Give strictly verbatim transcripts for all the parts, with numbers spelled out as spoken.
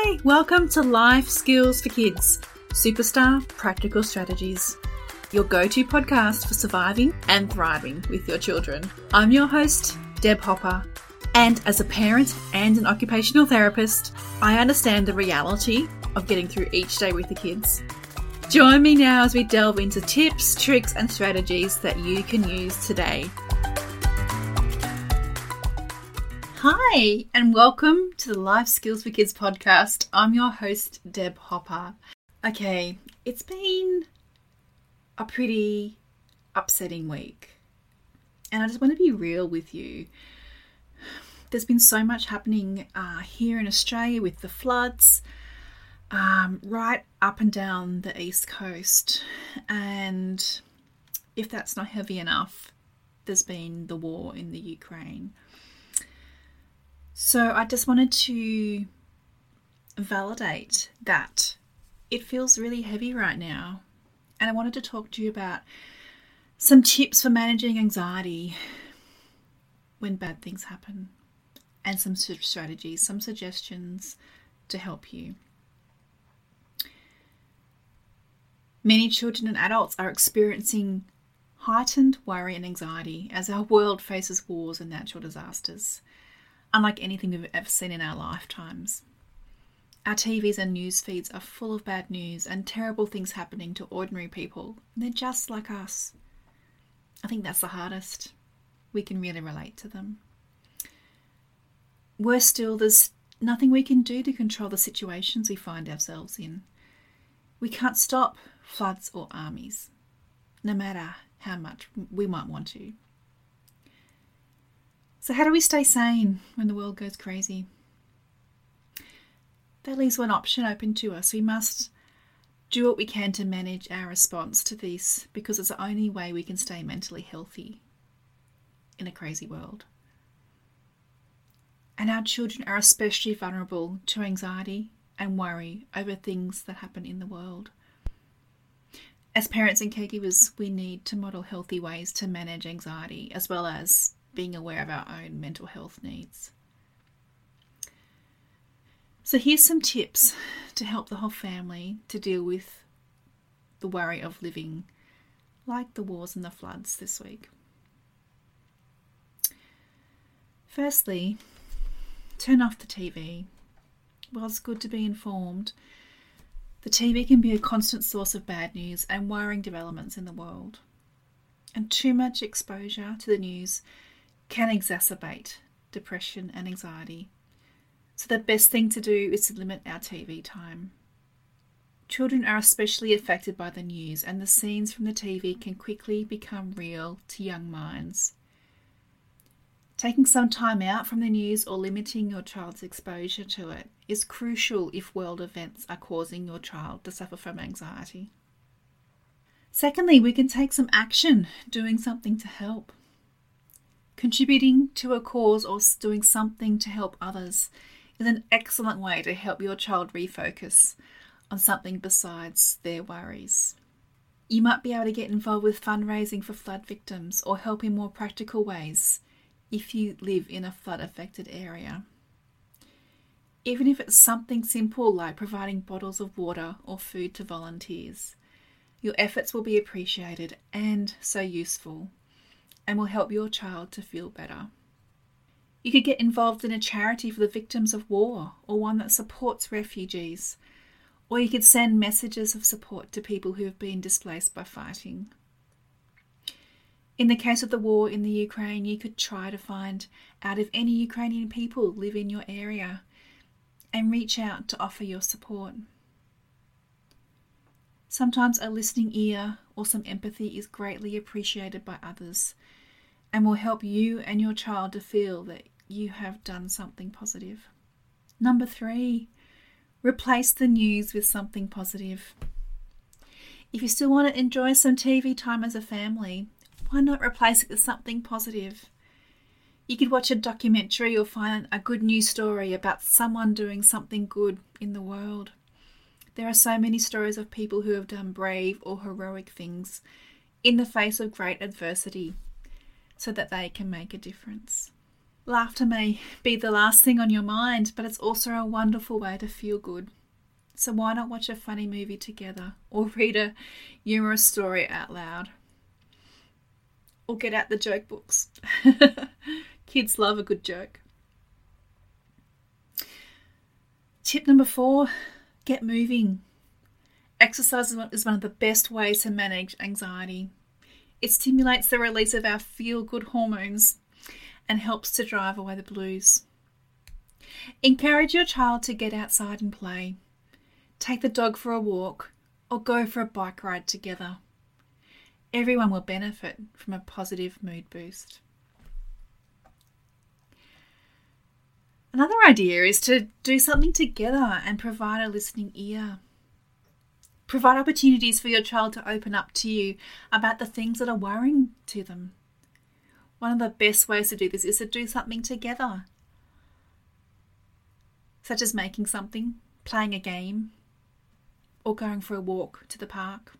Hi, welcome to Life Skills for Kids, Superstar Practical Strategies, your go-to podcast for surviving and thriving with your children. I'm your host, Deb Hopper, and as a parent and an occupational therapist, I understand the reality of getting through each day with the kids. Join me now as we delve into tips, tricks, and strategies that you can use today. Hi, and welcome to the Life Skills for Kids podcast. I'm your host, Deb Hopper. Okay, it's been a pretty upsetting week, and I just want to be real with you. There's been so much happening uh, here in Australia with the floods, um, right up and down the East Coast, and if that's not heavy enough, there's been the war in the Ukraine. So I just wanted to validate that it feels really heavy right now. And I wanted to talk to you about some tips for managing anxiety when bad things happen and some strategies, some suggestions to help you. Many children and adults are experiencing heightened worry and anxiety as our world faces wars and natural disasters, unlike anything we've ever seen in our lifetimes. Our T Vs and news feeds are full of bad news and terrible things happening to ordinary people. They're just like us. I think that's the hardest. We can really relate to them. Worse still, there's nothing we can do to control the situations we find ourselves in. We can't stop floods or armies, no matter how much we might want to. So how do we stay sane when the world goes crazy? That leaves one option open to us. We must do what we can to manage our response to this, because it's the only way we can stay mentally healthy in a crazy world. And our children are especially vulnerable to anxiety and worry over things that happen in the world. As parents and caregivers, we need to model healthy ways to manage anxiety, as well as being aware of our own mental health needs. So here's some tips to help the whole family to deal with the worry of living like the wars and the floods this week. Firstly, turn off the T V. While it's good to be informed, the T V can be a constant source of bad news and worrying developments in the world. And too much exposure to the news can exacerbate depression and anxiety. So the best thing to do is to limit our T V time. Children are especially affected by the news, and the scenes from the T V can quickly become real to young minds. Taking some time out from the news or limiting your child's exposure to it is crucial if world events are causing your child to suffer from anxiety. Secondly, we can take some action, doing something to help. Contributing to a cause or doing something to help others is an excellent way to help your child refocus on something besides their worries. You might be able to get involved with fundraising for flood victims or help in more practical ways if you live in a flood-affected area. Even if it's something simple like providing bottles of water or food to volunteers, your efforts will be appreciated and so useful, and will help your child to feel better. You could get involved in a charity for the victims of war, or one that supports refugees, or you could send messages of support to people who have been displaced by fighting. In the case of the war in the Ukraine, you could try to find out if any Ukrainian people live in your area and reach out to offer your support. Sometimes a listening ear or some empathy is greatly appreciated by others and will help you and your child to feel that you have done something positive. Number three, replace the news with something positive. If you still want to enjoy some T V time as a family, why not replace it with something positive? You could watch a documentary or find a good news story about someone doing something good in the world. There are so many stories of people who have done brave or heroic things in the face of great adversity so that they can make a difference. Laughter may be the last thing on your mind, but it's also a wonderful way to feel good. So why not watch a funny movie together, or read a humorous story out loud? Or get out the joke books. Kids love a good joke. Tip number four, get moving. Exercise is one of the best ways to manage anxiety. It stimulates the release of our feel-good hormones and helps to drive away the blues. Encourage your child to get outside and play. Take the dog for a walk or go for a bike ride together. Everyone will benefit from a positive mood boost. Another idea is to do something together and provide a listening ear. Provide opportunities for your child to open up to you about the things that are worrying to them. One of the best ways to do this is to do something together, such as making something, playing a game, or going for a walk to the park.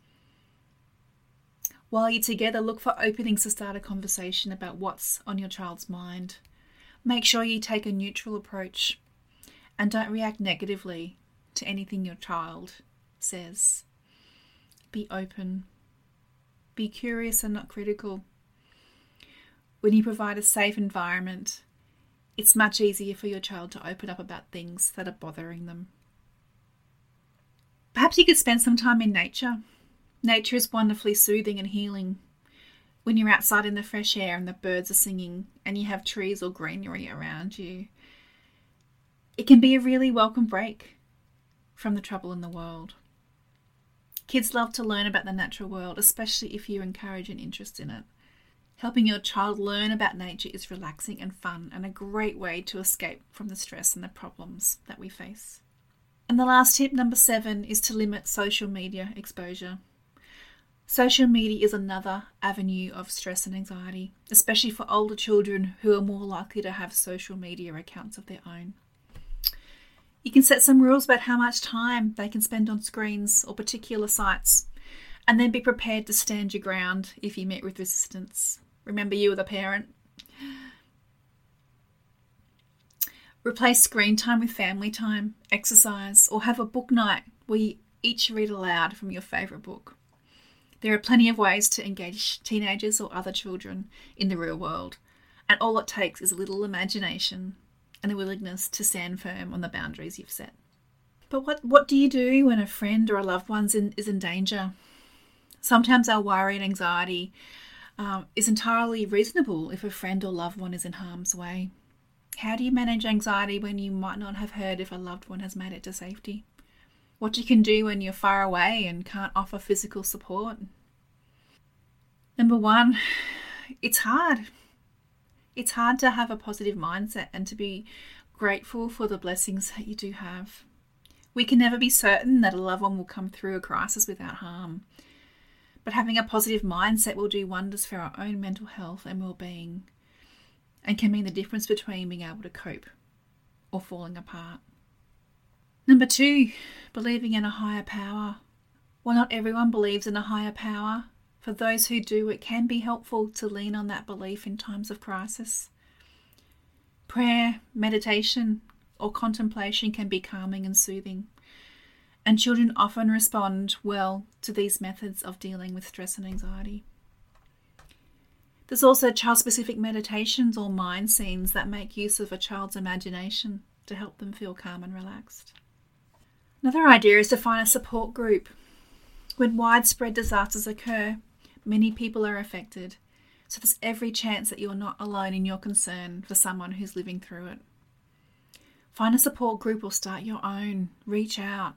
While you're together, look for openings to start a conversation about what's on your child's mind. Make sure you take a neutral approach and don't react negatively to anything your child says. Be open. Be curious and not critical. When you provide a safe environment, it's much easier for your child to open up about things that are bothering them. Perhaps you could spend some time in nature. Nature is wonderfully soothing and healing. When you're outside in the fresh air and the birds are singing and you have trees or greenery around you, it can be a really welcome break from the trouble in the world. Kids love to learn about the natural world, especially if you encourage an interest in it. Helping your child learn about nature is relaxing and fun and a great way to escape from the stress and the problems that we face. And the last tip, number seven, is to limit social media exposure. Social media is another avenue of stress and anxiety, especially for older children who are more likely to have social media accounts of their own. You can set some rules about how much time they can spend on screens or particular sites, and then be prepared to stand your ground if you meet with resistance. Remember, you are the parent. Replace screen time with family time, exercise, or have a book night where you each read aloud from your favourite book. There are plenty of ways to engage teenagers or other children in the real world, and all it takes is a little imagination and a willingness to stand firm on the boundaries you've set. But what, what do you do when a friend or a loved one in, is in danger? Sometimes our worry and anxiety um, is entirely reasonable if a friend or loved one is in harm's way. How do you manage anxiety when you might not have heard if a loved one has made it to safety? What you can do when you're far away and can't offer physical support? Number one, it's hard. It's hard to have a positive mindset and to be grateful for the blessings that you do have. We can never be certain that a loved one will come through a crisis without harm. But having a positive mindset will do wonders for our own mental health and well-being, and can mean the difference between being able to cope or falling apart. Number two, believing in a higher power. While not everyone believes in a higher power, for those who do, it can be helpful to lean on that belief in times of crisis. Prayer, meditation, or contemplation can be calming and soothing, and children often respond well to these methods of dealing with stress and anxiety. There's also child-specific meditations or mind scenes that make use of a child's imagination to help them feel calm and relaxed. Another idea is to find a support group. When widespread disasters occur, many people are affected, so there's every chance that you're not alone in your concern for someone who's living through it. Find a support group or start your own. Reach out.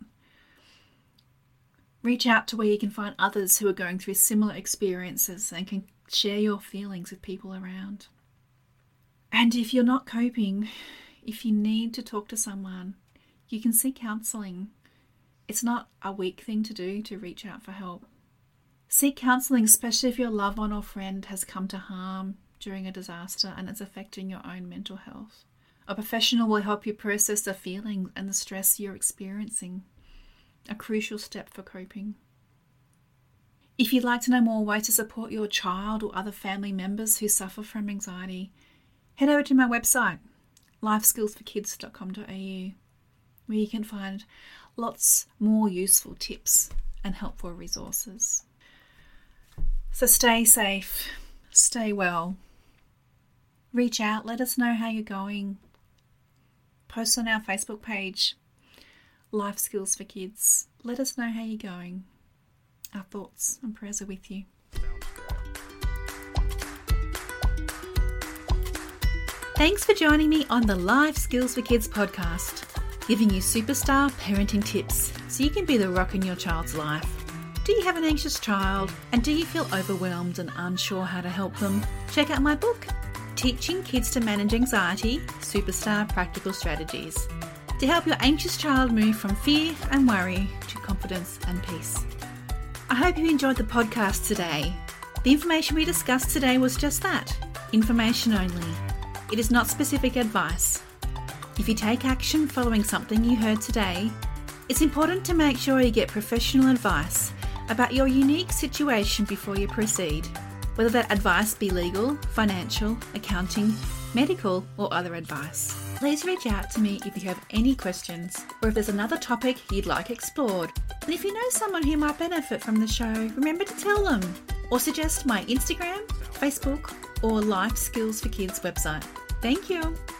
Reach out to where you can find others who are going through similar experiences and can share your feelings with people around. And if you're not coping, if you need to talk to someone, you can seek counselling. It's not a weak thing to do to reach out for help. Seek counselling, especially if your loved one or friend has come to harm during a disaster and it's affecting your own mental health. A professional will help you process the feelings and the stress you're experiencing, a crucial step for coping. If you'd like to know more ways to support your child or other family members who suffer from anxiety, head over to my website, life skills for kids dot com dot a u, where you can find lots more useful tips and helpful resources. So stay safe, stay well, reach out, let us know how you're going. Post on our Facebook page, Life Skills for Kids. Let us know how you're going. Our thoughts and prayers are with you. Thanks for joining me on the Life Skills for Kids podcast, giving you superstar parenting tips so you can be the rock in your child's life. Do you have an anxious child and do you feel overwhelmed and unsure how to help them? Check out my book, Teaching Kids to Manage Anxiety, Superstar Practical Strategies, to help your anxious child move from fear and worry to confidence and peace. I hope you enjoyed the podcast today. The information we discussed today was just that, information only. It is not specific advice. If you take action following something you heard today, it's important to make sure you get professional advice about your unique situation before you proceed, whether that advice be legal, financial, accounting, medical, or other advice. Please reach out to me if you have any questions or if there's another topic you'd like explored. And if you know someone who might benefit from the show, remember to tell them or suggest my Instagram, Facebook, or Life Skills for Kids website. Thank you.